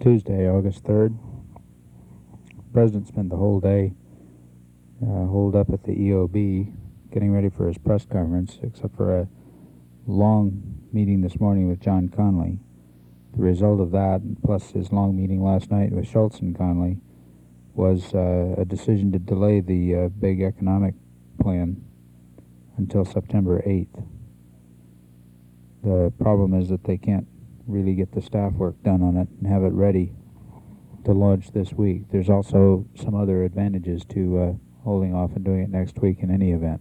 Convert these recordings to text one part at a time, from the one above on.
Tuesday, August 3rd. The President spent the whole day holed up at the EOB getting ready for his press conference, except for a long meeting this morning with John Connally. The result of that, plus his long meeting last night with Schultz and Connally, was a decision to delay the big economic plan until September 8th. The problem is that they can't really get the staff work done on it and have it ready to launch this week. There's also some other advantages to holding off and doing it next week in any event.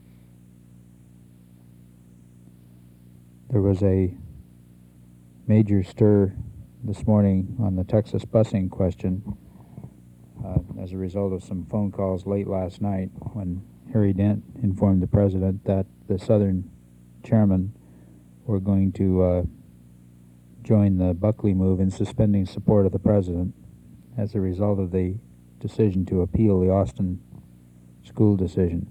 There was a major stir this morning on the Texas busing question as a result of some phone calls late last night when Harry Dent informed the President that the Southern chairmen were going to join the Buckley move in suspending support of the President as a result of the decision to appeal the Austin school decision.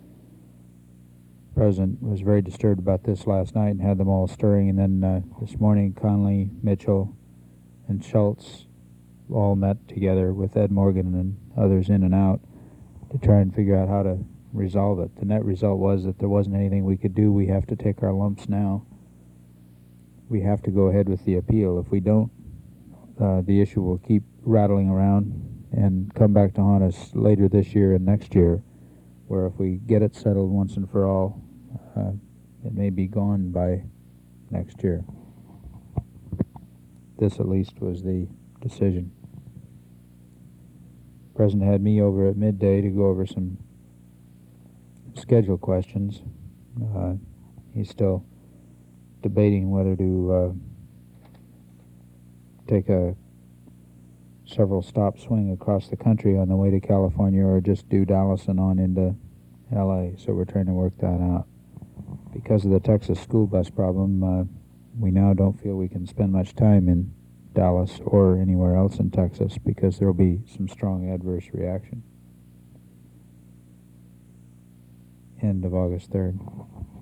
The President was very disturbed about this last night and had them all stirring, and then this morning Connally, Mitchell, and Schultz all met together with Ed Morgan and others in and out to try and figure out how to resolve it. The net result was that there wasn't anything we could do. We have to take our lumps now. We have to go ahead with the appeal. If we don't, the issue will keep rattling around and come back to haunt us later this year and next year, where if we get it settled once and for all, it may be gone by next year. This, at least, was the decision. The President had me over at midday to go over some schedule questions. He's still debating whether to take a several stop swing across the country on the way to California or just do Dallas and on into LA, so we're trying to work that out. Because of the Texas school bus problem, we now don't feel we can spend much time in Dallas or anywhere else in Texas because there will be some strong adverse reaction. End of August 3rd.